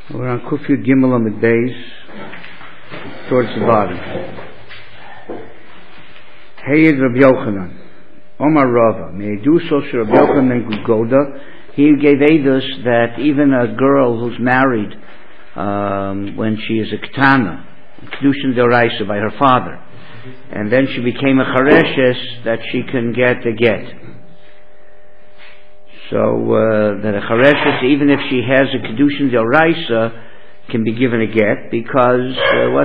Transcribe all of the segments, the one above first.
We're on Kufyud Gimel on the base, towards the bottom. Heyed Rabbi Yochanan, Omar Rava, Me'eduso Rabbi Yochanan Gugoda. He gave Eidos that even a girl who's married when she is a Ketana, Kedushin D'Oraisa by her father, and then she became a Chareshes, that she can get a get. So that a Chareshes, even if she has a Kedushin D'Oraisa, can be given a get, because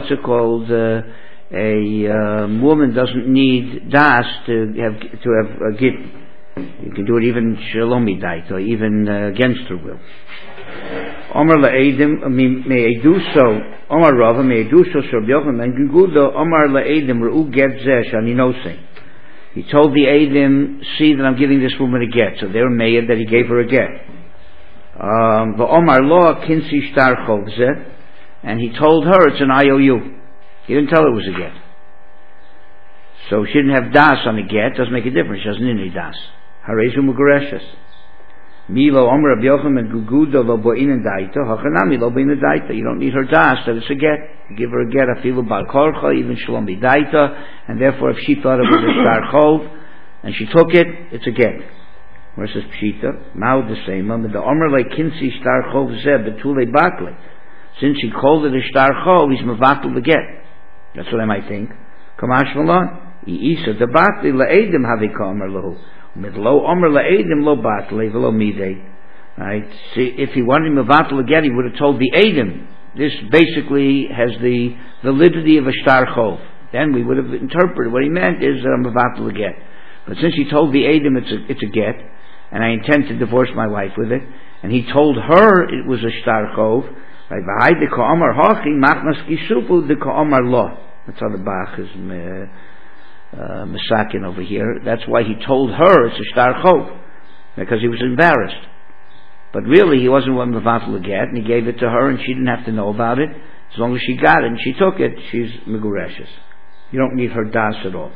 a woman doesn't need das to have a get. You can do it even shalomi dait, or even against her will. Omar la'edim me'eduso, Omar Rava me'eduso Rabbi Yochanan Gugudo Omar la'edim re'u get zeh shani nosei. He told the Eidim, see that I'm giving this woman a get. So they were made that he gave her a get. Omar lo kinsi shtar chovzeh, and he told her it's an IOU. He didn't tell her it was a get. So she didn't have das on the get. Doesn't make a difference. She doesn't need any das. Harezu mugareshes. Milo Omer Rabbi Yochanan Gugudo lo bo'inen daita. Hachanami lo bo'inen daita. You don't need her das. That it's a get. You give her a get. Afilu bar korcha, even shalom daita. And therefore, if she thought it was a star chov and she took it, it's a get. Versus pshita. Mao the same. The Omer le kinsi star chov zeh betule bakle. Since he called it a star chov, he's mevatel the get. That's what I might think. Kamash malon. Isa the batli le'edim havika Omer lahu. Midlo Omer le'edim lo batli v'lo midei. Right? See, if he wanted mevatel again, he would have told the edim. This basically has the validity of a star chov. Then we would have interpreted what he meant is that I'm mevatel again. But since he told the edim it's a get, and I intend to divorce my wife with it, and he told her it was a star chov. Right? V'hai de ka'amar hachi machnas kisupu de ka'amar lo. That's how the Bach is Mesakin over here. That's why he told her it's a star chov, because he was embarrassed. But really, he wasn't one mevatel get, and he gave it to her, and she didn't have to know about it. As long as she got it and she took it, she's megureshes. You don't need her das at all.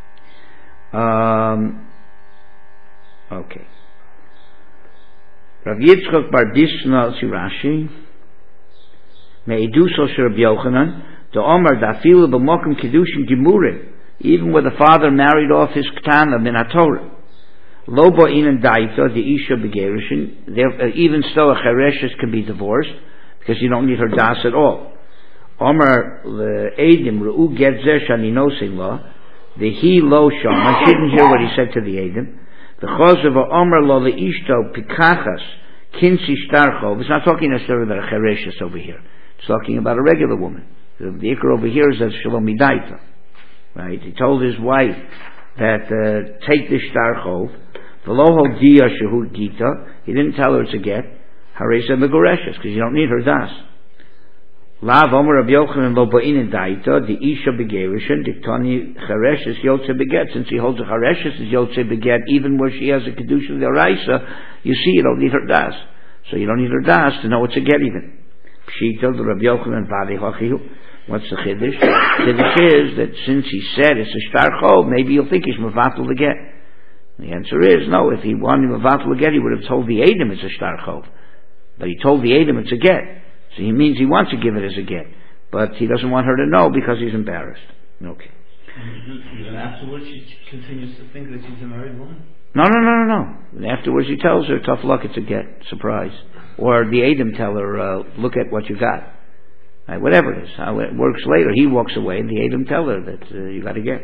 Okay. Rav Yitzchok bar Bisna Sirashi Me'eduso Rabbi Yochanan the Omar dafilu b'mokum kedushin gemure, even where the father married off his ketana min haTorah. Lo bo'inen daita the isha begerishin. Even so, a chereshes can be divorced because you don't need her das at all. Omar le'edim re'u get zeh shani nosin lo the he lo shama. She didn't hear what he said to the edim. The chosav Omar lo le'ishto pikachas kinsi shtarchov. It's not talking necessarily about a chereshes over here. It's talking about a regular woman. The ikar over here is that shalom midaita. Right? He told his wife that take this shtarchov. V'lo dia shehud gita. He didn't tell her it's a get. Haresa megoreshes, because you don't need her das. Lav Omer Rabbi Yochanan lo bo'inen daita the isha begerishin diktani chareshes yotze beget. Since he holds a chareshes is yotze beget, even where she has a kedusha d'oraisa, you see you don't need her das. So you don't need her das to know it's a get even. Pshita the Rabbi Yochanan vadi hachihu. What's the chiddush? Chiddush is that since he said it's a shtar chov, maybe you'll think he's mevatel the get. The answer is no. If he wanted mevatel the get, he would have told the edim it's a shtar chov. But he told the edim it's a get. So he means he wants to give it as a get. But he doesn't want her to know because he's embarrassed. Okay. And afterwards she continues to think that she's a married woman? No. And afterwards he tells her, tough luck, it's a get. Surprise. Or the edim tell her, look at what you got. Right, whatever it is. How it works later. He walks away and the edim tell her that you got to get.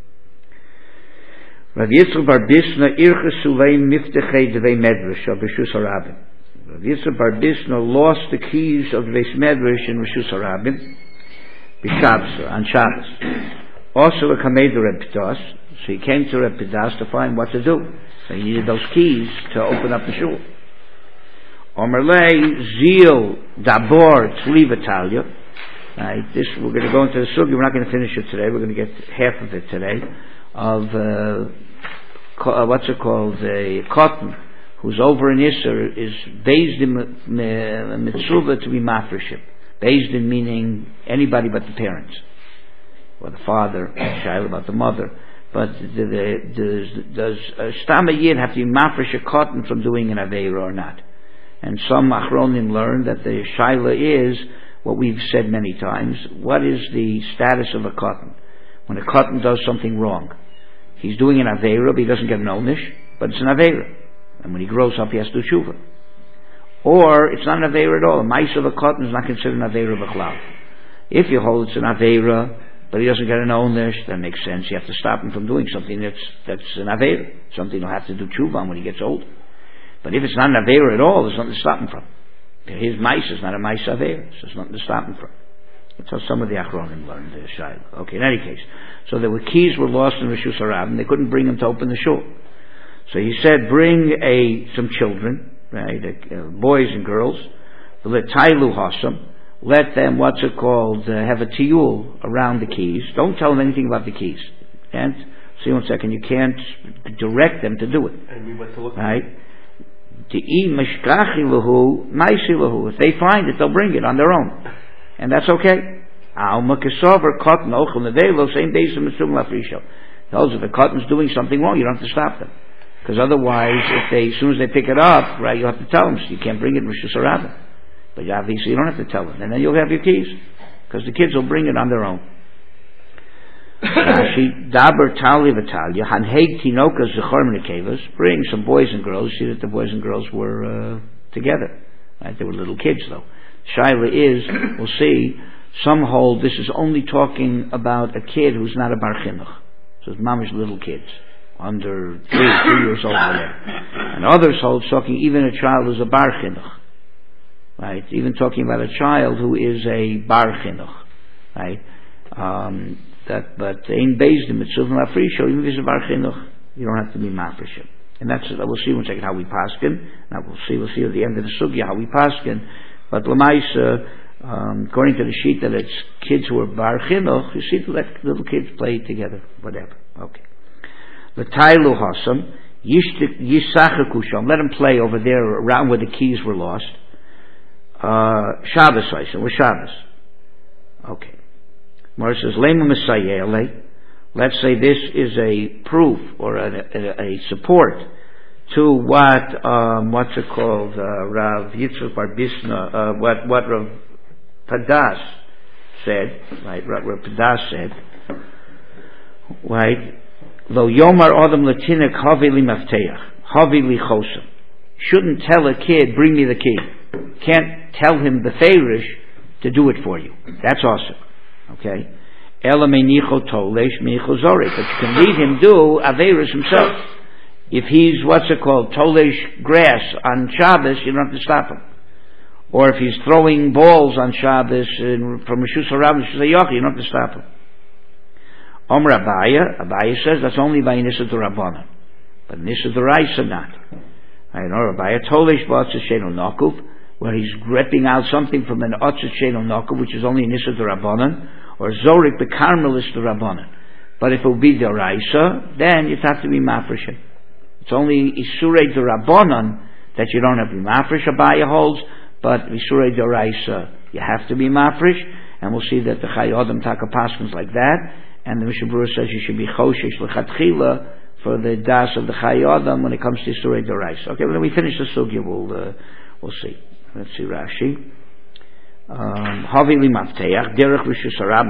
Rav Yitzchak bar Bisna irchesu leim miftechei devei medrash of Rishus HaRabim. Rav Yitzchak bar Bisna lost the keys of the Beis Medrash in Rishus HaRabim b'Shabbos, on Shabbos. Also a kamed Reb Pidas, so he came to Reb Pidas to find what to do. So he needed those keys to open up the shul. Omer lei zil dabor tzli v'talya. Right, this we're going to go into the sugi. We're not going to finish it today. We're going to get half of it today. Of what's it called? A cotton who's over in Isser is based in mitzvah to be mafreship. Based in meaning anybody but the parents, or the father, child about the mother. But does a stam yid have to be mafresh a cotton from doing an aveira or not? And some Achronim learn that the Shaila is what we've said many times. What is the status of a Katan? When a Katan does something wrong, he's doing an Aveira, but he doesn't get an Onish, but it's an Aveira. And when he grows up, he has to do Tshuva. Or it's not an Aveira at all. A mice of a Katan is not considered an Aveira B'chlal. If you hold it's an Aveira, but he doesn't get an Onish, that makes sense. You have to stop him from doing something that's an Aveira. Something he'll have to do Tshuva on when he gets older. But if it's not an Aveira at all, there's nothing to stop him from. His mice is not a mice Aveira, so there's nothing to stop him from. That's how some of the Achronim learned the Shaila. Okay, in any case. So there were keys were lost in Rishus Harab, and they couldn't bring him to open the shul. So he said, bring some children, right, boys and girls, L'tailu hasam, let them, have a tiyul around the keys. Don't tell them anything about the keys. And, see 1 second, you can't direct them to do it. And we went to look right? If they find it, they'll bring it on their own. And that's okay. Those if the cotton's doing something wrong, you don't have to stop them. Because otherwise, as soon as they pick it up, right, you'll have to tell them, so you can't bring it in Rishus Harabim. But obviously you don't have to tell them. And then you'll have your keys. Because the kids will bring it on their own. Bring some boys and girls. See that the boys and girls were together. Right? They were little kids though. Shaila is, we'll see, some hold this is only talking about a kid who's not a bar chinuch. So it's mamish little kids, under 3 years old. And others hold talking even a child who's a bar chinuch. Right? Even talking about a child who is a bar chinuch. Right? But in Beis Din mitzvah lafrisho, even if it's a bar chinuch, you don't have to be mafresh. And we'll see 1 second how we paskin. Now we'll see at the end of the sugya how we paskin. But Lamaisa, according to the sheet that it's kids who are bar chinuch, you see to let little kids play together, whatever. Okay. The tailu hasam yisachakusham, let them play over there around where the keys were lost. Shabbos Isam, with Shabbos. Okay. Mara says, Lema Messiah, let's say this is a proof or a support to what's it called, Rav Yitzchak Bar Bisna, what Rav Padas said, right, Rav Padas said, right, Lo Yomar Adam Latinik Havi Li Mafteach, Havi Li Chosam. Shouldn't tell a kid, bring me the key. Can't tell him the Farish to do it for you. That's awesome. Okay? Ela Meinicho Tolesh Meicho Zorek. But you can leave him do Averis himself. If he's, Tolesh grass on Shabbos, you don't have to stop him. Or if he's throwing balls on Shabbos from Rishus Harabim, you don't have to stop him. Omer Abaya says that's only by Nisa D'Rabbanan. But Nisa D'Oraisa not. I know Abaya Tolesh B'Atzis Sheno Nokuf, where he's gripping out something from an Atzis Sheno Nokuf, which is only Nisa D'Rabbanan, or Zorik B'Karmelis D'Rabbanan. But if it would be D'Oraisa, then you'd have to be Mafresh. It's only Isurei D'Rabbanan that you don't have to be Mafresh, Abaya holds, but Isurei D'Oraisa you have to be Mafresh, and we'll see that the Chai Adam Taka Paskins like that, and the Mishnah Berurah says you should be Choshesh L'Chatchila for the Das of the Chai Adam when it comes to Isurei D'Oraisa. Okay, when we finish the Sugya, we'll see. Let's see Rashi. Havi Li Mafteach, Derech Rishus Harabim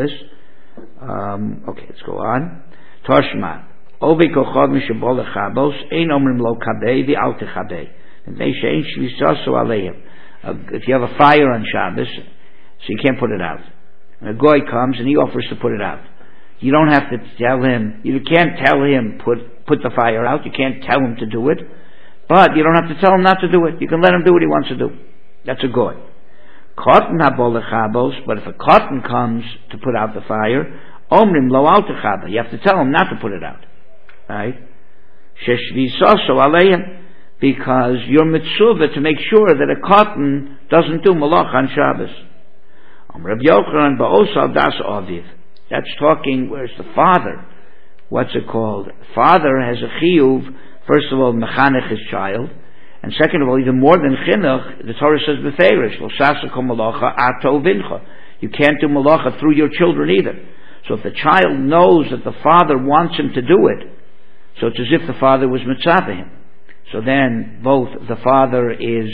B'Shabbos. Okay, let's go on. Toshma. Ovi kochod mishabol lechabos ein omrim lo kabei v'al techabei. And they say ein shvisaso aleim. If you have a fire on Shabbos, so you can't put it out. And a goy comes and he offers to put it out. You don't have to tell him. You can't tell him put the fire out. You can't tell him to do it. But you don't have to tell him not to do it. You can let him do what he wants to do. That's a goy. Cotton habol lechabos. But if a cotton comes to put out the fire, omrim lo al techabei. You have to tell him not to put it out. Right? Sheshvisaso aleim, because you're mitzvah to make sure that a cotton doesn't do malach on Shabbos. Rabbi Yochanan ba'osal das aviv. That's talking where's the father. What's it called? Father has a chiyuv. First of all, mechanech his child, and second of all, even more than chinuch, the Torah says beferish lo sasako malacha ato vincha. You can't do malacha through your children either. So if the child knows that the father wants him to do it, so it's as if the father was mitzvah him. So then both the father is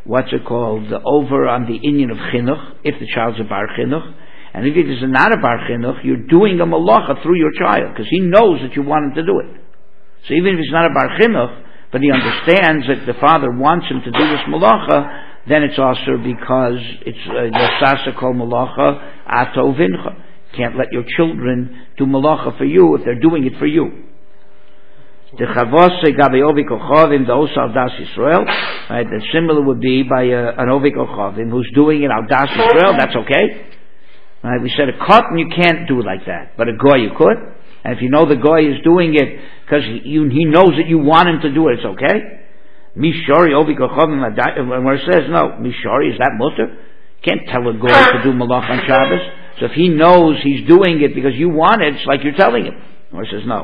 over on the inyan of chinuch, if the child's a bar chinuch. And if it is not a bar chinuch, you're doing a malacha through your child, because he knows that you want him to do it. So even if he's not a bar chinuch, but he understands that the father wants him to do this malacha, then it's also because it's yasasa kol malacha ato vincha. Can't let your children do malacha for you if they're doing it for you. The chavose gabe ovik ochavim the osal das Yisrael. Right, the similar would be by an ovik ochavim who's doing it al das Yisrael. That's okay. Right, we said a cotton you can't do it like that, but a goy you could. And if you know the goy is doing it because he knows that you want him to do it, it's okay. Mishori ovik ochavim where it says no, mishori is that mutter? You can't tell a goy to do malach on Shabbos. So if he knows he's doing it because you want it, it's like you're telling him. Or it says no.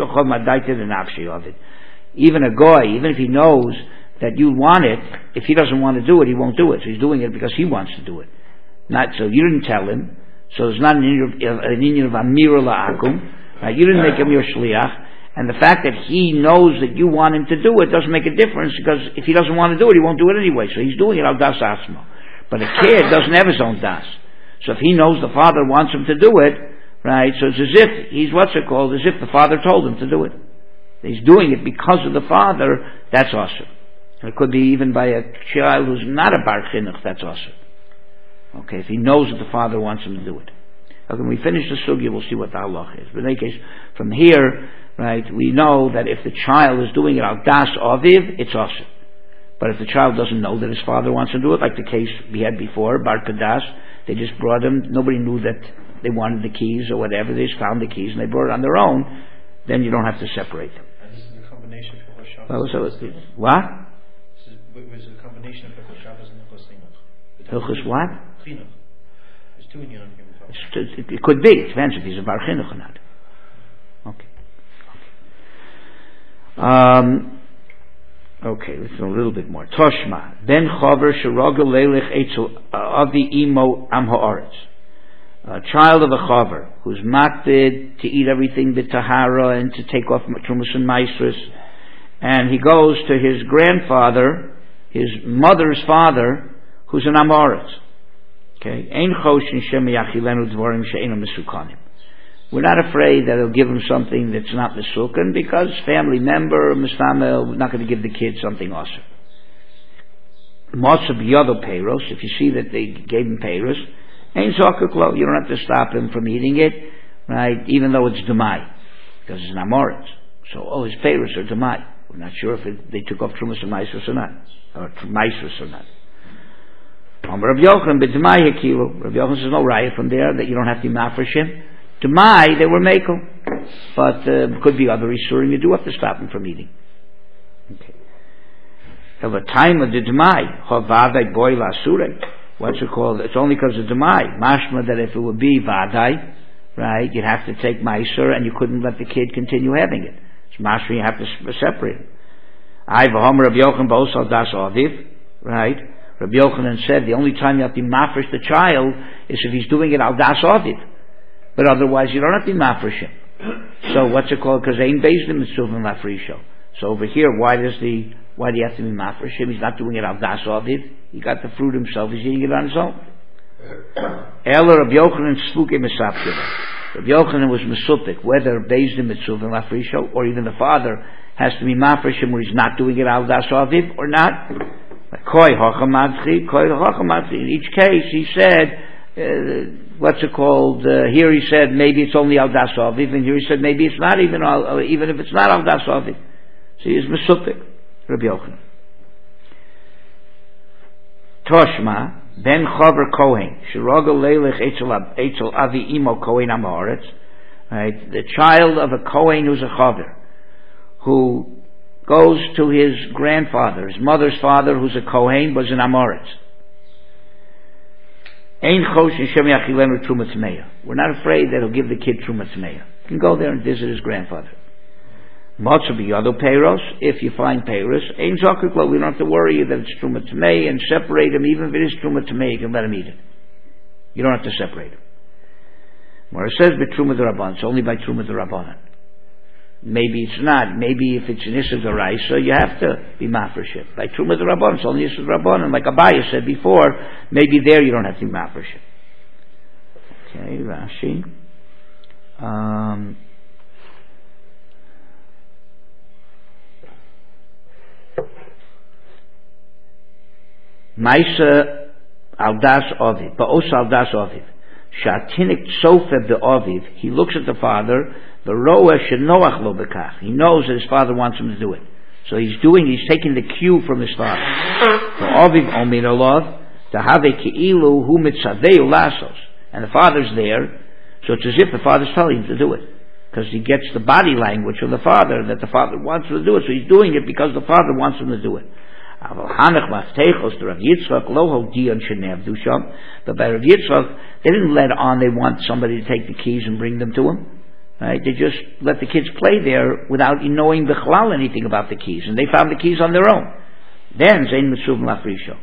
Even a goy, even if he knows that you want it, if he doesn't want to do it, he won't do it. So he's doing it because he wants to do it. Not so you didn't tell him. So it's not an inyan of amira la'akum. Right? You didn't make him your shliach. And the fact that he knows that you want him to do it doesn't make a difference, because if he doesn't want to do it, he won't do it anyway. So he's doing it al das asma. But a kid doesn't have his own das. So if he knows the father wants him to do it, right, so it's as if he's as if the father told him to do it. He's doing it because of the father, that's awesome. It could be even by a child who's not a bar chinuch, that's awesome. Okay, if he knows that the father wants him to do it. Okay, when we finish the sugya, we'll see what the halach is. But in any case, from here, right, we know that if the child is doing it al das aviv, it's awesome. But if the child doesn't know that his father wants to do it, like the case we had before, bar kadas, they just brought him, nobody knew that they wanted the keys or whatever, they just found the keys and they brought it on their own, then you don't have to separate them. And this is the combination for Shabbos. What? This is the combination for Shabbos and Hilchos Chinuch. Hilchos what? Chinuch. There's two in Yom Kippur. It could be, it depends if he's a bar chinuch or not. Okay, let's do a little bit more. Toshma. Ben chover sherogel leilech etzel avi imo am haaretz. A child of a chover who's makbid to eat everything b'tahara and to take off trumas and maisrus, and he goes to his grandfather, his mother's father, who's an amoritz. Okay, ein choshin shem yachilenu dvorim she'enu mesukanim. We're not afraid that he'll give him something that's not mesukan, because family member, mistama, we're not going to give the kid something awesome. Matzah b'yado peiros, if you see that they gave him peiros, ein zokuklo, you don't have to stop him from eating it, right, even though it's demai, because it's an amoritz. So all his peiros are demai. We're not sure if they took off trumas and maisrus or not, or maisrus or not. Rabbi Yochanan b'demai hekilu. Rabbi Yochanan says no raya from there that you don't have to be mafresh him. Demai, they were mekel, but could be other isurim. You do have to stop him from eating. Okay. Of a time of the demai, chavadai boy lasure. What's it called? It's only because of demai. Mashma that if it would be vadai, right, you'd have to take meiser and you couldn't let the kid continue having it. It's mashma, you have to separate it. I v'homer Rabbi Yochanan b'osal das aviv, right? Rabbi Yochanan said the only time you have to mafresh the child is if he's doing it al das aviv. But otherwise you don't have to be mafresh him. So what's it called? Because ain't based in mitzvah mafresho. So over here, why do you have to be mafresh him? He's not doing it al das aviv. He got the fruit himself. He's eating it on his own. Ela Rabbi Yochanan sluke mesaptir. Rabbi Yochanan was mesupik, whether based in mitzvah mafresho or even the father has to be mafresh him where he's not doing it al das aviv or not. Koi hachamadchi, koi hachamadchi. In each case, he said, what's it called? Here he said maybe it's only al das aviv, and here he said maybe it's not even if it's not al das aviv. So he is mesupik, Rabbi Yochanan. Toshma ben chover kohen shirogel leilech etzel avi imo kohen amaretz. Right, the child of a kohen who's a chover, who goes to his grandfather, his mother's father, who's a kohen, was an amoritz. We're not afraid that he'll give the kid truma tmeya. You can go there and visit his grandfather. If you find peiros, we don't have to worry that it's truma tmeya and separate him. Even if it is truma tmeya, you can let him eat it. You don't have to separate him. Where it says truma d'rabbanan, it's only by truma d'rabbanan. Maybe it's not. Maybe if it's an Issa D'Oraisa, you have to be Mafreshim. By Truma D'Rabbanan, it's only Issa D'Rabbanan. Like Abaya said before, maybe there you don't have to be Mafreshim. Okay, Rashi. Maisa Aldas Oviv, Ba'os Aldas Oviv. Shatinik Tzofeh Be'Oviv, he looks at the father, the Roa Shenoach Lo Bekach. He knows that his father wants him to do it. So he's taking the cue from his father. Oviv Omin Olov, Tahave Ki'ilu Hu Mitzadeu Lasos. And the father's there, so it's as if the father's telling him to do it. Because he gets the body language of the father, that the father wants him to do it. So he's doing it because the father wants him to do it. But by Rav Yitzchak, they didn't let on they want somebody to take the keys and bring them to him. Right? They just let the kids play there without knowing b'chalal anything about the keys, and they found the keys on their own. Then Zain Mesuvim Lafrisho.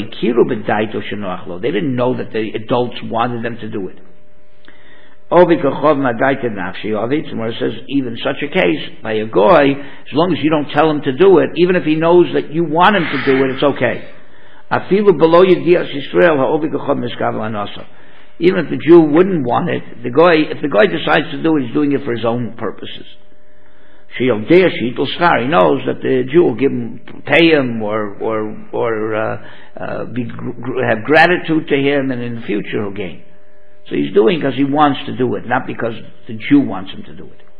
They didn't know that the adults wanted them to do it. Where it says, even such a case, by a goy, as long as you don't tell him to do it, even if he knows that you want him to do it, it's okay. Even if the Jew wouldn't want it, if the guy decides to do it, he's doing it for his own purposes. He knows that the Jew will pay him or have gratitude to him, and in the future he'll gain. So he's doing because he wants to do it, not because the Jew wants him to do it.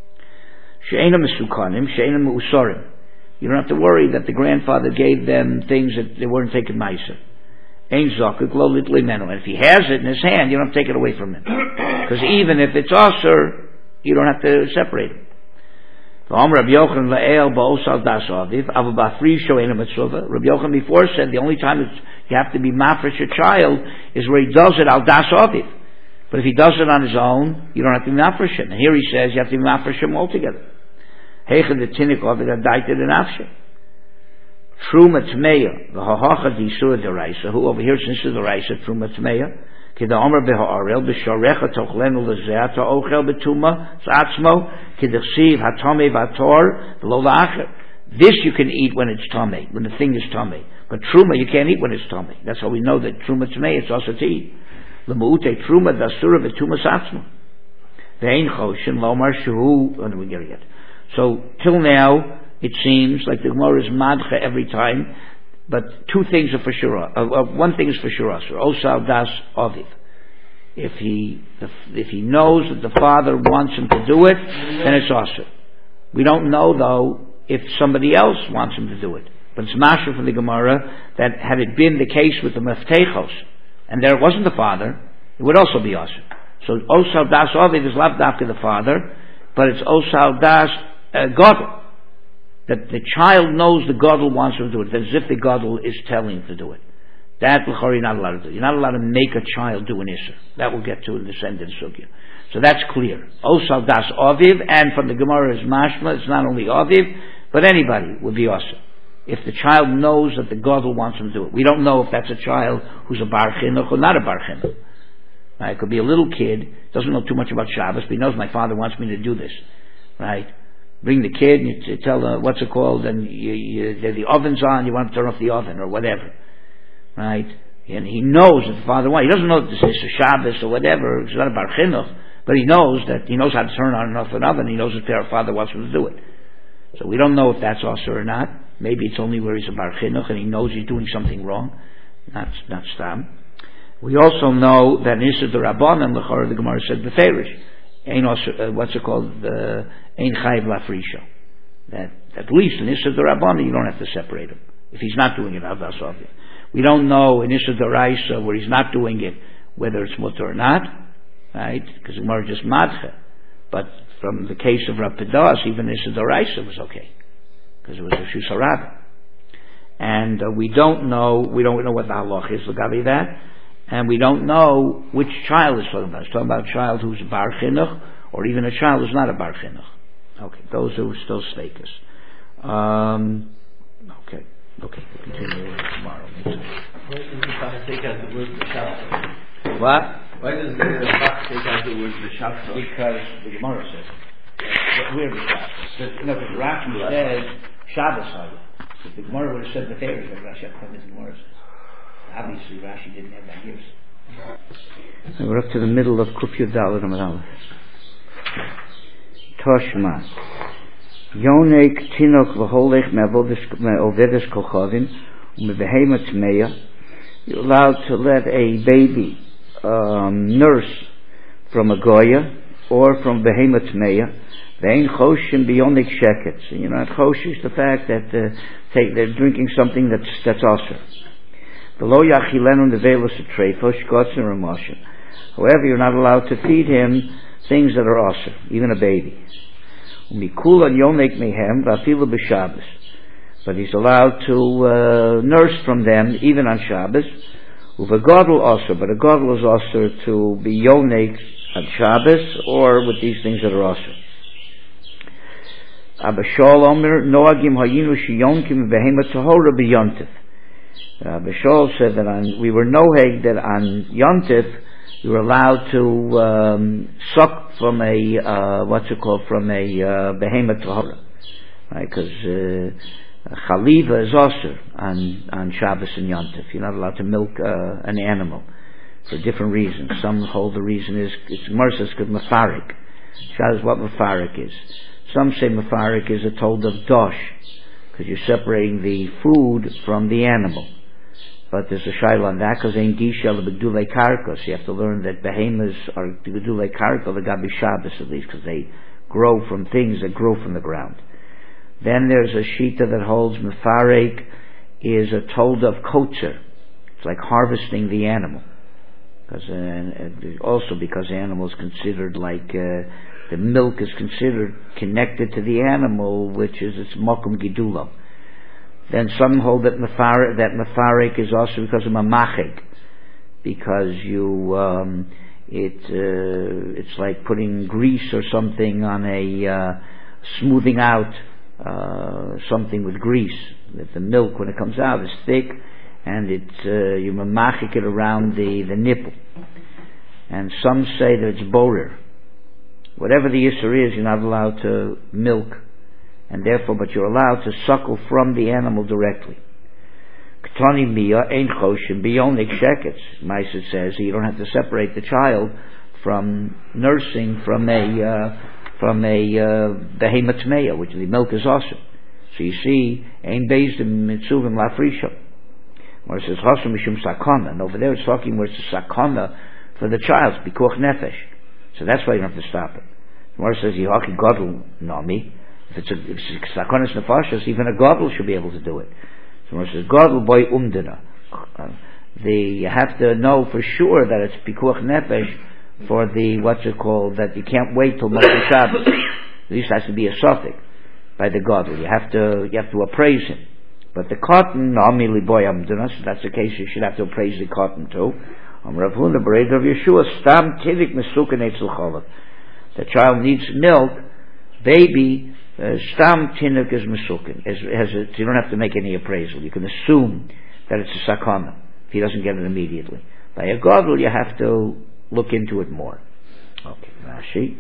You don't have to worry that the grandfather gave them things that they weren't taking ma'aser. And if he has it in his hand, you don't have to take it away from him. Because even if it's aser, you don't have to separate him. Rabbi Yochanan before said the only time you have to be mafresh a child is where he does it al das aviv. But if he does it on his own, you don't have to be mafresh him. And here he says you have to be mafresh him altogether. Heichen the tinik of it adaited in afshe. Truma tmeya v'hahacha d'isur d'oraisa. Who over here is isur d'oraisa truma tmeya? Kida omer b'ha'arel b'sharecha tochlenu l'zeata ochel b'tuma z'atzmo kidachsiv hatame v'ator v'lo la'acher. This you can eat when it's tame, when the thing is tame. But truma you can't eat when it's tame. That's how we know that truma tmeya it's also to eat. L'mu'ute truma d'asura v'tuma z'atzmo. Ve'ein choshen lomar shehu. When do we get it yet? So till now it seems like the Gemara is madcha every time. But two things are for sure. One thing is for sure. Osal das aviv. If he knows that the father wants him to do it, then it's also. We don't know though if somebody else wants him to do it. But it's masher from the Gemara that had it been the case with the meftechos, and there wasn't the father, it would also be also. So osal das aviv is lav dafka the father, but it's osal das gadol. That the child knows the gadol wants him to do it, as if the gadol is telling him to do it. That you're not allowed to do. You're not allowed to make a child do an issur. That we'll get to in the sentence sugya. So that's clear. Osal das aviv, and from the Gemara is mashma. It's not only aviv, but anybody would be also. If the child knows that the gadol wants him to do it, we don't know if that's a child who's a bar chinuch or not a bar chinuch. Right? It could be a little kid, doesn't know too much about Shabbos, but he knows my father wants me to do this. Right? Bring the kid and you tell them what's it called, and the oven's on, you want to turn off the oven or whatever, right? And he knows that the father wants. He doesn't know that this is a Shabbos or whatever. It's not a bar chinuch, but he knows how to turn on and off an oven. He knows that their father wants him to do it. So we don't know if that's also or not. Maybe it's only where he's a bar chinuch and he knows he's doing something wrong. Not stam. We also know that in Issa the Rabbanan, the Gemara said beferish. What's it called? Ein chayv lafrisha. That at least in Issa D'Rabbanan you don't have to separate him if he's not doing it al das aviv. We don't know in Issa D'Oraisa where he's not doing it whether it's mutter or not, right? Because the Gemara just madcha. But from the case of Rav Pedas, even Issa D'Oraisa was okay because it was a shus harabah. And we don't know what the halach is l'gavi that. And we don't know which child is talking about. It's talking about a child who's a bar chinuch, or even a child who's not a bar chinuch. Okay, those are still status. Okay, we'll continue tomorrow. Why does the Bach take out the word b'shavta? What? Why does the Bach take out the word b'shavta? Because the Gemara says it. where is Shabbos? Because Rashi says Shabbos Hayah. If the Gemara would have said the Pharaoh, then Rashi had come into the Gemara says. Obviously, Rashi didn't have that years. So we're up to the middle of Kuf Yud Daled Amud Aleph. Toshma. Yonek Tinok V'Holech Me'Ovedes Kochavim U'Mebehema Tmeya. You're allowed to let a baby nurse from a Goya or from Behema Tmeya. Ve'ein Choshim B'Yonek Sheket. So you're not Chosh is the fact that they're drinking something that's also. However, you're not allowed to feed him things that are also, even a baby. But he's allowed to nurse from them even on Shabbos. But a gadol is also to be yonek on Shabbos or with these things that are also. Abashol Omer Noagim Hayinu Shiyonkim Behema Tahora B'Yontif. Bashol said that we were noheg that on Yontif we were allowed to suck from a from a behema tahora, right? Because chaliva is also on Shabbos and Yontif. You're not allowed to milk an animal for different reasons. Some hold the reason is it's merces because mafarik. Shabbos what mafarik is. Some say mafarik is a told of dosh because you're separating the food from the animal. But there's a shaila on that because ain't gisha lebedulei karkos. You have to learn that behemoths are bedulei karkos legabi Shabbos at least because they grow from things that grow from the ground. Then there's a shita that holds mefarek is a told of kotzer. It's like harvesting the animal. Also because the animal is considered like the milk is considered connected to the animal, which is its mokum gidulo. Then some hold that mefarek is also because of mamachik, because it's like putting grease or something on a smoothing out something with grease. That the milk when it comes out is thick, and you mamachik it around the nipple. And some say that it's borer. Whatever the issur is, you're not allowed to milk. And therefore, but you're allowed to suckle from the animal directly. Ketani miya ein choshim biyonik sheketz. Maisa says you don't have to separate the child from nursing from a behemoth tmeya, which the milk is awesome. So you see, ein beizdim mitzuvim lafrisha. Where it says chasam mishum sakana, and over there it's talking where it's a sakana for the child, bikuach nefesh. So that's why you don't have to stop it. Where it says yihaki gadol nami. If it's sakonis nefashos, even a gadol should be able to do it. So when it says gadol boy umdina, you have to know for sure that it's pikuach nefesh for the that you can't wait till Motzei Shabbos. At least has to be a suffix by the gadol. You have to appraise him. But the cotton nami liboy umdina, so that's the case. You should have to appraise the cotton too. Rav Huna Bereder of Yeshua stam tivik mesuken etzel cholav. The child needs milk, baby. Stam tinuk is mesukin. You don't have to make any appraisal. You can assume that it's a sakana if he doesn't get it immediately. By a gadol, you have to look into it more. Okay, Rashi.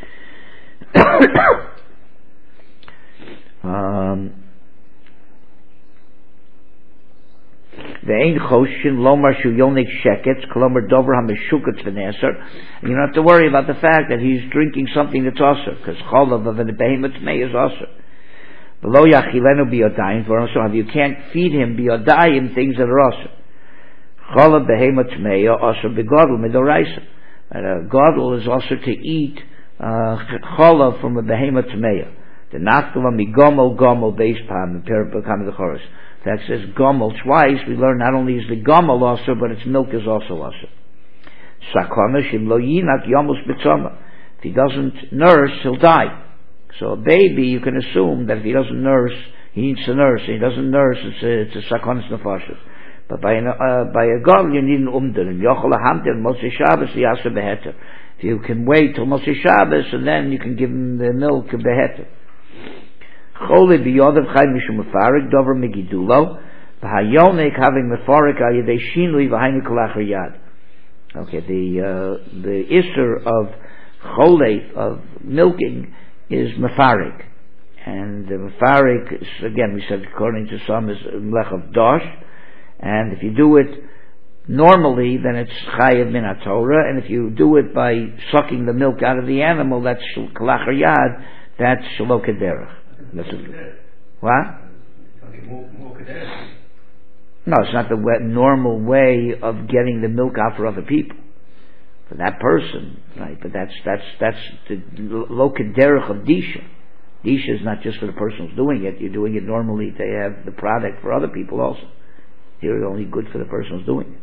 Ve'ein choshin lomar shu yonik sheketz kolomar dover hameshuketz v'neser. You don't have to worry about the fact that he's drinking something that's also, because cholav of the behemoth tmei is also. V'lo yachilenu biyodayim, for also you can't feed him biyodayim things that are also. Cholav behemoth tmei also begadol midoraisa. And a gadol is also to eat cholav from a behemoth tmei. The nachkala migomel gomel beis pam in peripakam the chorus. That says gomel twice. We learn not only is the gomel also, but its milk is also also. Sakana shim lo yinak yomos b'tzoma. If he doesn't nurse, he'll die. So a baby, you can assume that if he doesn't nurse, he needs to nurse. If he doesn't nurse, it's a sakonis nefashos. But by a gadol, you need an umdin. Yochel ahamdin Motzei Shabbos yasa beheter. If you can wait till Motzei Shabbos, and then you can give him the milk beheter. Chole biyodav chay mishum mefarik dover megidulo v'hayonik having mefarik al yedei shinui v'haynu kolach yad. Okay, the issur of chole of milking is mefarik. And the mefarik is, again, we said according to some, is mlech of dosh. And if you do it normally, then it's chayav min haTorah. And if you do it by sucking the milk out of the animal, that's kalachar yad, that's shelo kederach. What? No, it's not the normal way of getting the milk out for other people, for that person, right? But that's the lo kederach of disha. Disha is not just for the person who's doing it. You're doing it normally to have the product for other people also. Here it's only good for the person who's doing it.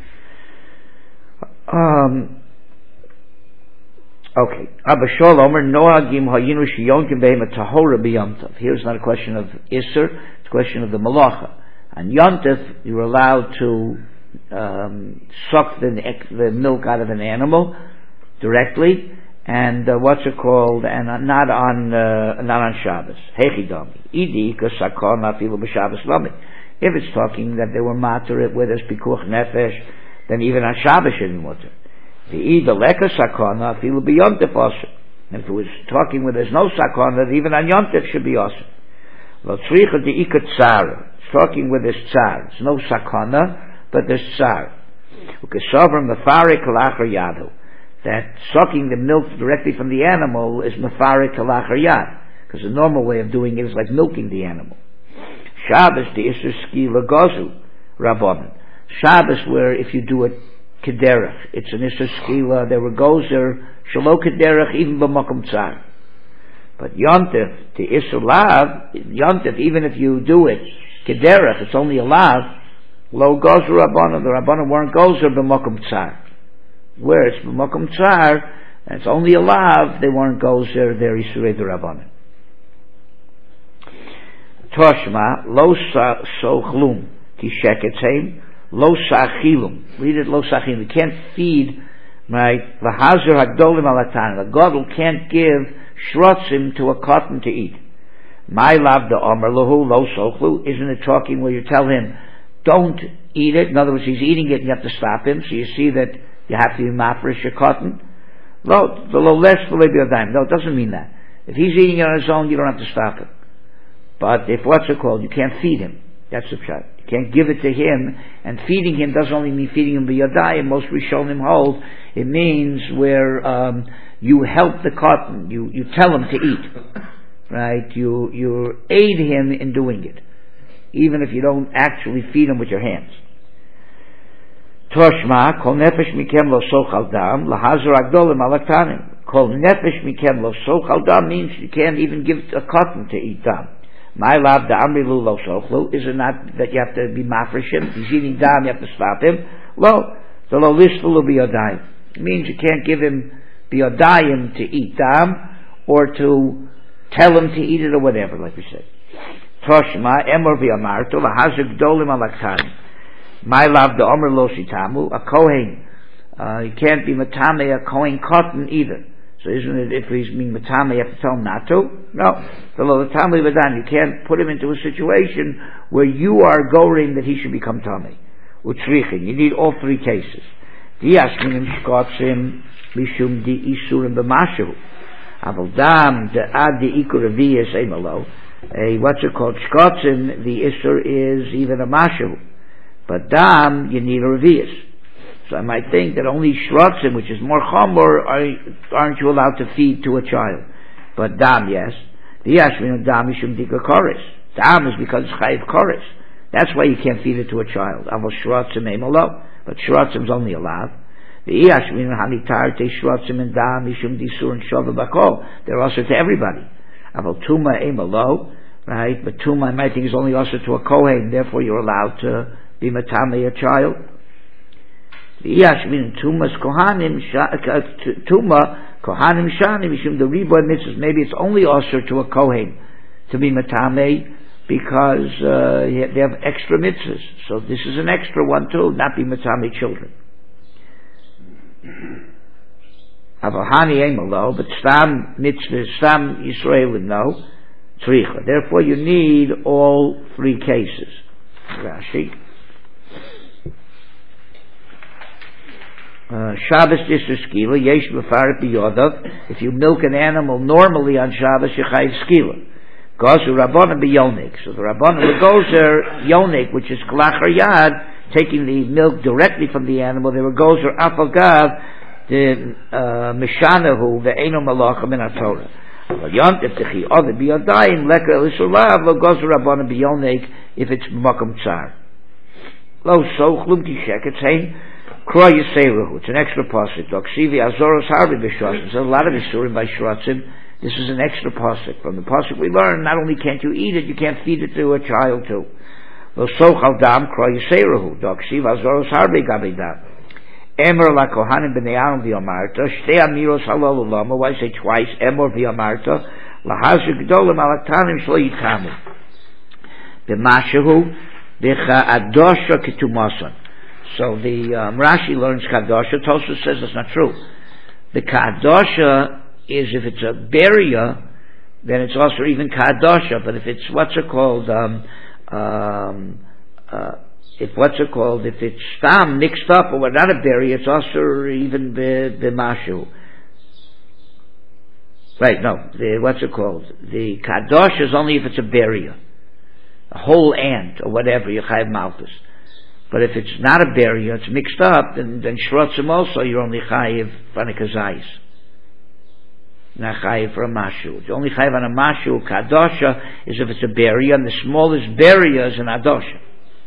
Okay. Abba Sholom noagim hayinu sheyonkim behem tahora b'yomtov. Here's not a question of Isser, it's a question of the malacha. On Yontif, you're allowed to suck the milk out of an animal directly, and and not on Shabbos. Hechidami idi kasakon afilu b'Shabbos lami. If it's talking that they were matter where there's pikuach nefesh, then even on Shabbos shouldn't water. The ida leka sakona afilu b'Yontif also. And if it was talking where there's no sakona, then even on Yontif should be also. Lo tzricha de'ikat tzara. It's talking with this tsar. There's no sakana, but there's tsar. Ukesavram mefarik kalachar yadu. That sucking the milk directly from the animal is mefarik kalachar yad. Because the normal way of doing it is like milking the animal. Shabbos the isur skila gozu rabbanan. Shabbos where if you do it kederach, it's an isur skila. There were gozer shalo kederach even b'makom tsar. But Yontif, the Isur Lav, Yontif, even if you do it Kederach, it's only a Lav, Lo Gozer Rabbanan, the Rabbanan weren't Gozer b'Makom Tsar. Where it's b'Makom Tsar, and it's only a Lav, they weren't Gozer, they're Isurei the Rabbanan. Toshma, Lo Sochlum, Ki Sheketzeim, Lo Sachilum. Read it, Lo Sachilum. You can't feed, right, V'Hazer Hagdolim Alatan. The Godel can't give shrotzim to a cotton to eat. My love the Omer lahu lo sochlu. Isn't it talking where you tell him don't eat it? In other words, he's eating it and you have to stop him. So you see that you have to be mafresh your cotton. No, the lo less for dime. No, it doesn't mean that. If he's eating it on his own, you don't have to stop him. But if what's it called, you can't feed him. That's the pshat. You can't give it to him, and feeding him doesn't only mean feeding him b'yadayim. Most Rishonim hold it means where you help the cotton, you tell him to eat, right? You aid him in doing it, even if you don't actually feed him with your hands. Toshma kol nefesh mikem lo sochal dam lahazor agdolim alaktanim. Kol nefesh mikem lo sochal dam means you can't even give a cotton to eat dam. My love the amrilu lo sochlu. Is it not that you have to be mafreshim? He's eating dam, you have to stop him. Lo the lo lishful will be yadayim. It means you can't give him biyadayim to eat dam, or to tell him to eat it or whatever, like we said. Toshma emor v'amarto lahazor gdolim alaktanim. My love, the Omer lo shitamu, a Kohen, you can't be matame a Kohen cotton either. So isn't it, if he's being matame, you have to tell him not to? No. You can't put him into a situation where you are goring that he should become tame. Utzrichin, you need all three cases. Diashminim shkotzim, mishum di isurim b'mashu. Avaldam, de ad di ikur aviyas emalo. What's it called? Shkotzim, the isur is even a mashu. But dam, you need a revius. So I might think that only shrotzim, which is more chamor, aren't you allowed to feed to a child. But dam, yes. The yashmin of dam mishum dika koris. Dam is because it's chayiv koris. That's why you can't feed it to a child. Aval shrotzim emalo. But shrotzim is only allowed. The yashmin hanitar te shrotzim and dam mishum disur and shova bakol. They're also to everybody. Aval tuma emalo. Right? But tuma, I might think, is only also to a kohen. Therefore you're allowed to be matame a child. Yashmin tumas kohanim tuma kohanim shani mishum the riboy mitzvahs. Maybe it's only also to a kohen to be matame because they have extra mitzvahs. So this is an extra one too. Not be matame children. Avahani emalo, but stam mitzvahs, stam Yisrael would know. Tzricha. Therefore, you need all three cases. Rashi. Shabbos Isser Skila, Yesh Mefaret B'Yodav. If you milk an animal normally on Shabbos, you chayiv Skila. Gozer Rabbanan B'Yonik. So the Rabbanan will gozer Yonik, which is Klachar Yad, taking the milk directly from the animal. They will gozer Afagav, the Mishanahu, the Eino Malachim in Torah. But Yontif Techi, other B'Yodayim, Leker Elisulav, will gozer Rabbanan B'Yonik if it's Makom Tsar. Lo so Chlum Kishek, it's saying, Kroy Yiserahu, it's an extra pasuk. Doksivi Azoros Harbi B'Shratzim. There's a lot of Isurim by Shratzim. This is an extra pasuk. From the pasuk we learn, not only can't you eat it, you can't feed it to a child too. Lo sochal dam kroy yiserahu. Doksiv azoros harbe gabe dam. Emor la kohanim b'nei Aaron v'yomarta. Shtei amiros halal ulama. Why say twice? Emor v'yomarta. Lahazir gdolim alaktanim shlo yitkamu. B'mashahu b'cha adosha ketumason. So the Rashi learns kadosha. Tosfos says that's not true. The kadosha is if it's a beria, then it's also even kadosha. But if it's if it's stam mixed up or not a beria, it's also even b'mashu. Right? No, the kadosh is only if it's a beria, a whole ant or whatever. You chayiv malchus. But if it's not a beria, it's mixed up, then shrotzim also you're only chayiv fanikazais. Not chayiv for a mashu. The only chayiv on a mashu, kadosha, is if it's a beria, and the smallest beria is an adosha.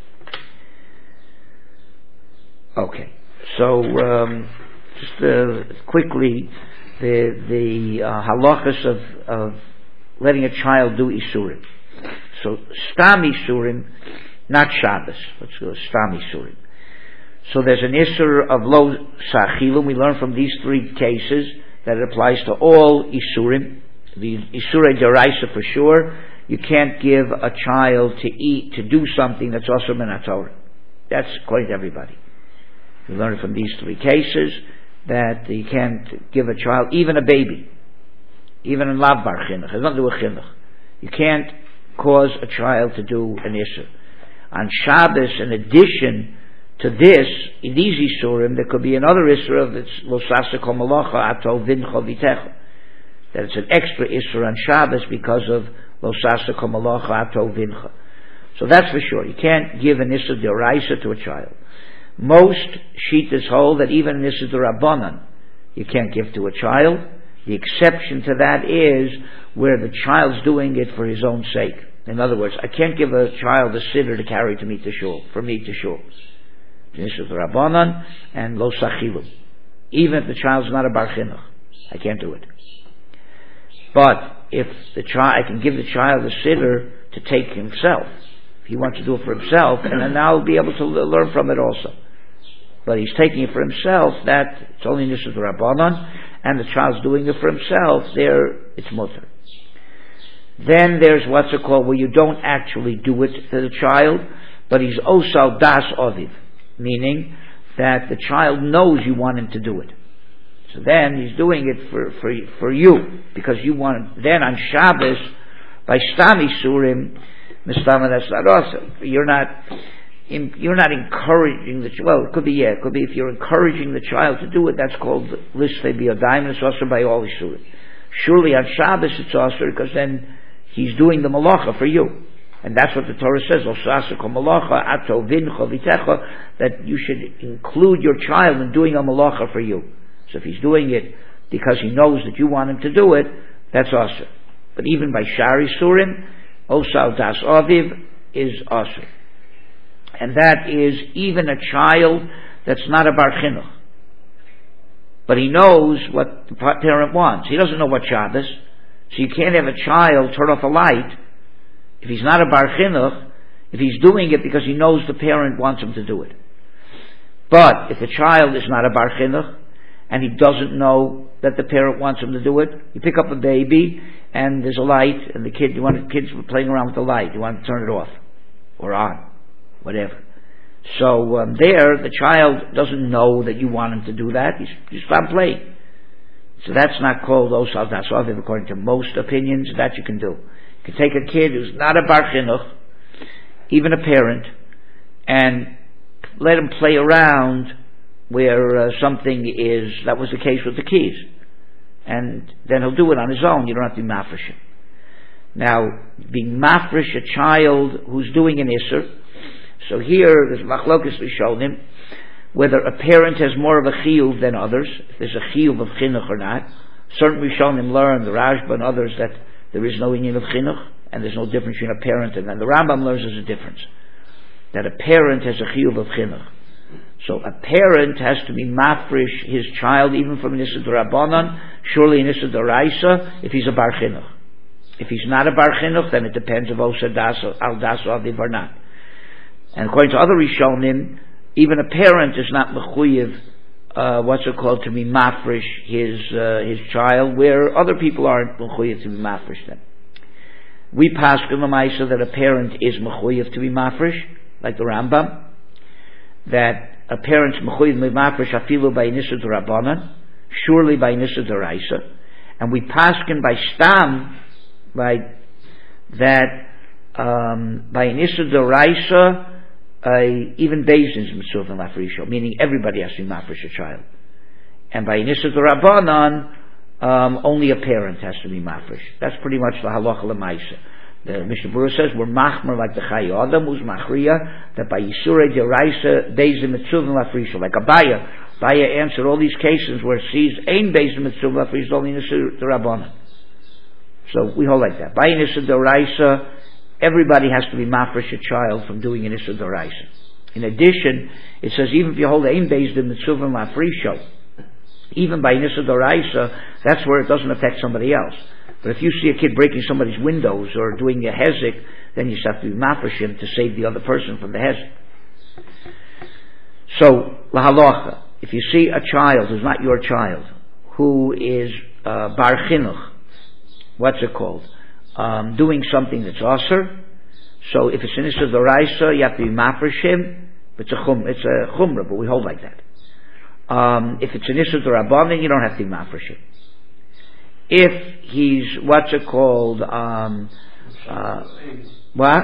Okay, so just quickly, the halachas of letting a child do isurim. So stam isurim, not Shabbos. Let's go stam isurim. So there's an isur of lo sachilum. We learn from these three cases that it applies to all isurim. The isurei deraisa for sure. You can't give a child to eat, to do something that's also min haTorah. That's according to everybody. We learn from these three cases that you can't give a child, even a baby, even in lav bar chinuch. It has nothing to do with chinuch. You can't cause a child to do an isur. On Shabbos, in addition to this, in these isurim, there could be another isur of it's lo sasa kol malacha ato vincha vitecha. That it's an extra isur on Shabbos because of lo sasa kol malacha ato vincha. So that's for sure. You can't give an isur d'oraisa to a child. Most shittas hold that even an isur d'Rabbanan you can't give to a child. The exception to that is where the child's doing it for his own sake. In other words, I can't give a child a siddur to carry to me to shul, for me to shul. This is the Rabbanan and lo sachilum. Even if the child's not a bar chinuch, I can't do it. But if the child, I can give the child a siddur to take himself. If he wants to do it for himself, and then I'll be able to learn from it also. But he's taking it for himself, that it's only this is the Rabbanan, and the child's doing it for himself, there it's mutter. Then there's what's it called, where you don't actually do it to the child, but he's osal das oviv, meaning that the child knows you want him to do it. So then he's doing it for you, because you want it. Then on Shabbos, by stam isurim, mistama, that's not awesome. You're not encouraging the well, it could be if you're encouraging the child to do it, that's called lisfei biyadayim, and it's also by all isurim. Surely on Shabbos it's also because then he's doing the malacha for you. And that's what the Torah says, that you should include your child in doing a malacha for you. So if he's doing it because he knows that you want him to do it, that's asur. But even by Shari Surim, Osal Das Aviv is asur. And that is even a child that's not a bar chinuch. But he knows what the parent wants. He doesn't know what Shabbos. So you can't have a child turn off a light if he's not a bar chinuch, if he's doing it because he knows the parent wants him to do it. But if the child is not a bar chinuch and he doesn't know that the parent wants him to do it, you pick up a baby and there's a light and the kids playing around with the light. You want to turn it off or on, whatever. So there, the child doesn't know that you want him to do that. You stop playing. So that's not called osal das aviv according to most opinions. That you can do. You can take a kid who's not a bar chinuch, even a parent, and let him play around where something is, that was the case with the keys. And then he'll do it on his own. You don't have to be mafresh him. Now, being mafresh a child who's doing an Isser, so here there's machlokas rishonim, whether a parent has more of a chiyuv than others, if there's a chiyuv of chinuch or not. Certain rishonim learn, the Rashba and others, that there is no union of chinuch, and there's no difference between a parent and then the Rambam learns there's a difference. That a parent has a chiyuv of chinuch. So a parent has to be mafresh his child, even from an Issa D'Rabbanan, surely an Issa D'Oraisa, if he's a bar chinuch. If he's not a bar chinuch, then it depends if Osa al daso aviv or not. And according to other Rishonim, even a parent is not mechuyev, to be mafresh his child, where other people aren't mechuyev to be mafresh them. We pass in the Maisa that a parent is mechuyev to be mafresh, like the Rambam, that a parent's mechuyev to be mafresh afilu by Nissa D'Rabbanan, surely by Nissa D'Oraisa, and we paskin by stam, by that by Nissa D'Oraisa, even Beis Din is mitzvah mafresh, meaning everybody has to be mafresh a child, and by Nissa D'Rabbanan, only a parent has to be mafresh. That's pretty much the halacha l'maisa. The Mishnah Berurah says we're machmer like the Chai Adam who's machriya, that by Yisurei D'Oraisa Beis Din mitzvah mafresh, like Abaya. Abaya answered all these cases where it sees ein Beis Din mitzvah mafresh, only Nissa D'Rabbanan. So we hold like that. By Nissa D'Oraisa, everybody has to be mafresh a child from doing an Issa D'Oraisa. In addition, it says even if you hold ein Beis Din mitzvah mafresh, even by Issa D'Oraisa, that's where it doesn't affect somebody else. But if you see a kid breaking somebody's windows or doing a hezek, then you just have to be mafresh him to save the other person from the hezek. So, lahalacha, if you see a child who's not your child, who is bar chinuch, what's it called? Doing something that's aser. So if it's an Issa D'Oraisa, you have to be mafresh him. It's a chumrah, but we hold like that. If it's an Issa D'Rabbanan, you don't have to be mafresh him. If he's what? What?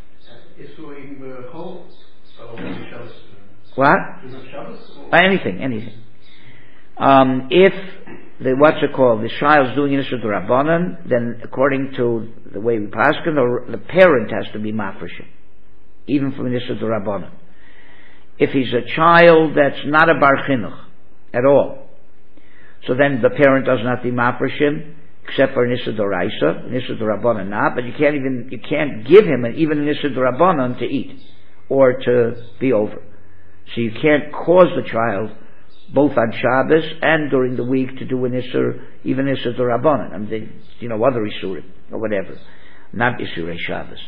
Anything. If the child's doing an Issa D'Rabbanan, then according to the way we pass, the parent has to be mafresh, even from an Issa D'Rabbanan. If he's a child that's not a bar chinuch at all, so then the parent doesn't have to be mafresh, except for an Issa D'Oraisa, an Issa D'Rabbanan not, but you can't give him even an Issa D'Rabbanan to eat or to be over. So you can't cause the child both on Shabbos and during the week to do an Isser, even Isser D'Rabbanan. I mean, other Isurim or whatever, not Isurei Shabbos.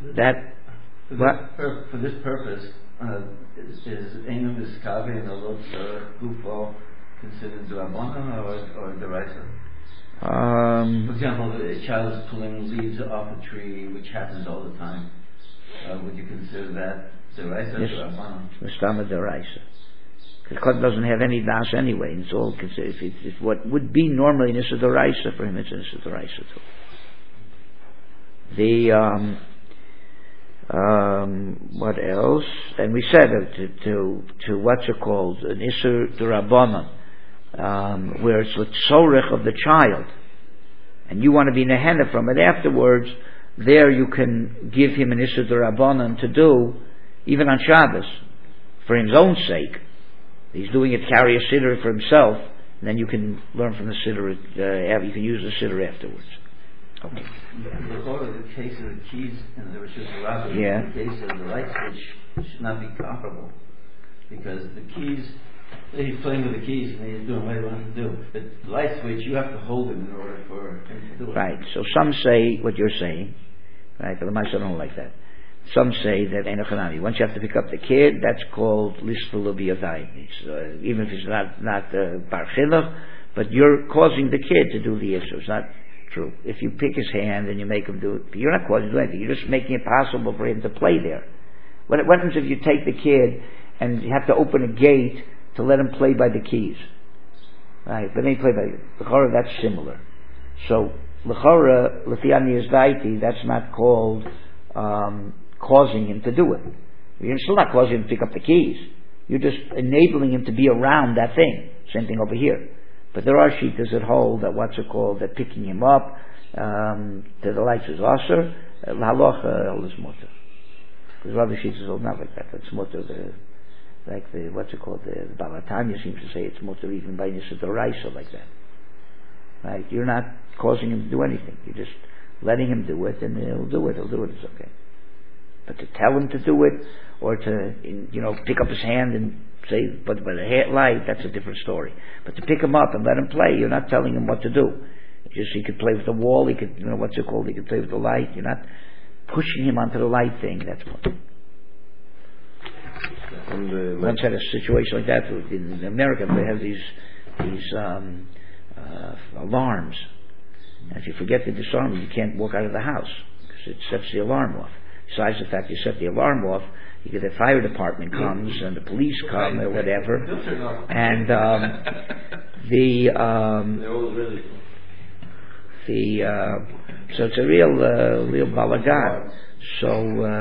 For this purpose, is Einu Miskavi and Alot Gufo considered D'Rabbanan or D'Oraisa? For example, a child is pulling leaves off a tree, which happens all the time. Would you consider that D'Oraisa or D'Rabbanan? Mistama D'Oraisa. Because doesn't have any das anyway. It's all considered. It's what would be normally an Issa D'Oraisa, for him it's an Issa D'Oraisa too. What else? And we said to what's it called, an Issa D'Rabbanan, where it's the tzorech of the child, and you want to be nehena from it afterwards. There you can give him an Issa D'Rabbanan to do, even on Shabbos, for his own sake. He's doing it to carry a siddur for himself, and then you can learn from the siddur. You can use the siddur afterwards. Okay. The case of the keys and the Rosh Hashanah, the case of the light switch should not be comparable, because the keys, he's playing with the keys and he's doing what he wants to do. But the light switch, you have to hold him in order for him to do it. Right. So some say what you're saying, right? But the Maisa don't like that. Some say that Enochanami, once you have to pick up the kid, that's called Lisful Biyadai. Even if it's not Bar Chinuch, but you're causing the kid to do the issue. It's not true. If you pick his hand and you make him do it, you're not causing him to do anything. You're just making it possible for him to play there. What happens if you take the kid and you have to open a gate to let him play by the keys? Right? But then he play by the L'chora, that's similar. So L'chora, L'fiani Yizdaiti, that's not called causing him to do it. You're still not causing him to pick up the keys. You're just enabling him to be around that thing. Same thing over here. But there are shittas that hold that that picking him up to the lights is aser. Halacha is mutter. Because other shittas hold not like that. It's mutter. The Balatanya seems to say it's mutter even by Nisa Doraisa like that. Right? You're not causing him to do anything. You're just letting him do it, and he'll do it. It's okay. But to tell him to do it, or to pick up his hand and say, but by the light, that's a different story. But to pick him up and let him play, you're not telling him what to do. He could play with the wall. He could, he could play with the light. You're not pushing him onto the light thing. That's what. Once had a situation like that in America. They have these alarms, and if you forget to disarm them, you can't walk out of the house because it sets the alarm off. Besides the fact you set the alarm off, you get the fire department comes and the police come or whatever, and so it's a real balagan. So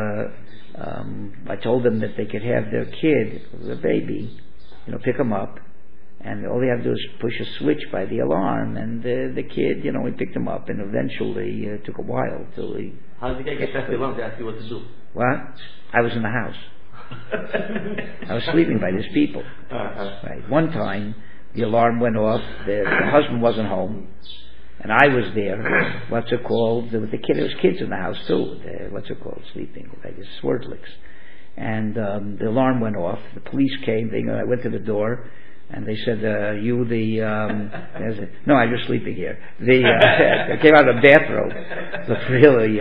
I told them that they could have their kid, the baby, pick him up, and all they have to do is push a switch by the alarm, and the kid, we picked him up, and eventually it took a while till he. How did the guy get the alarm to ask you what to do? What? I was in the house. I was sleeping by these people. Right. One time, the alarm went off. The husband wasn't home, and I was there. With the kid. There was kids in the house too. Sleeping like swordlicks. And the alarm went off. The police came. I went to the door. And they said, no, I'm just sleeping here. I came out of the bathroom. It's really,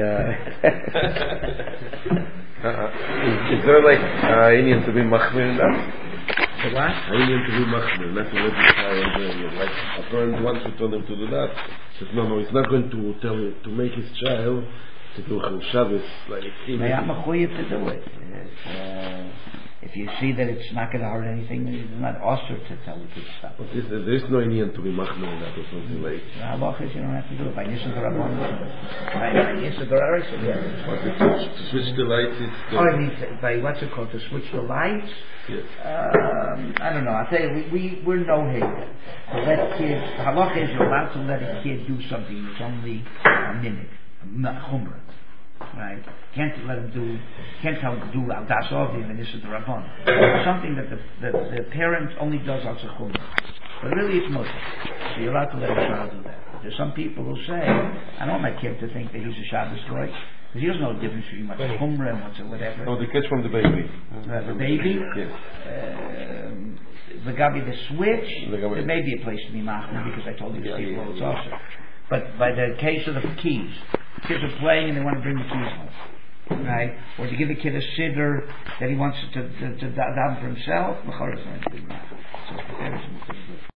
is there Indian to be machmir in that? What? Indian to be machmir, not to let the child, like a parent wants to tell them to do that. Says, no, he's not going to tell him to make his child to do Shabbos like he may I'm to do it. If you see that it's not going to hurt anything, it's not usher to tell the kids to stop. But there is no Indian to be machmir in that or something like. Halacha is you don't have to do it. By Nisa D'Rabbanan. By Nisa D'Oraisa, yes. But to switch the lights, by what's it called? To switch the lights? Yes. I don't know. I'll tell you, we're no hater. To let kids, halacha is you're allowed to let a kid do something. It's only a minute. Chumrah. Right? Can't tell him to do al das ovim and this is the rabban. Something that the parent only does al tzachum. But really it's mutter. So you're allowed to let a child do that. But there's some people who say, I don't want my kid to think that he's a Shabbos goy, because he doesn't know the difference between what's chumrah and what's whatever. Oh, the kids from the baby. The baby? Yes. The gabi, the switch, there may be a place to be machmir because I told you the people it's also. But by the case of the keys, kids are playing and they want to bring the keys home, right? Or to give the kid a siddur that he wants to daven for himself. So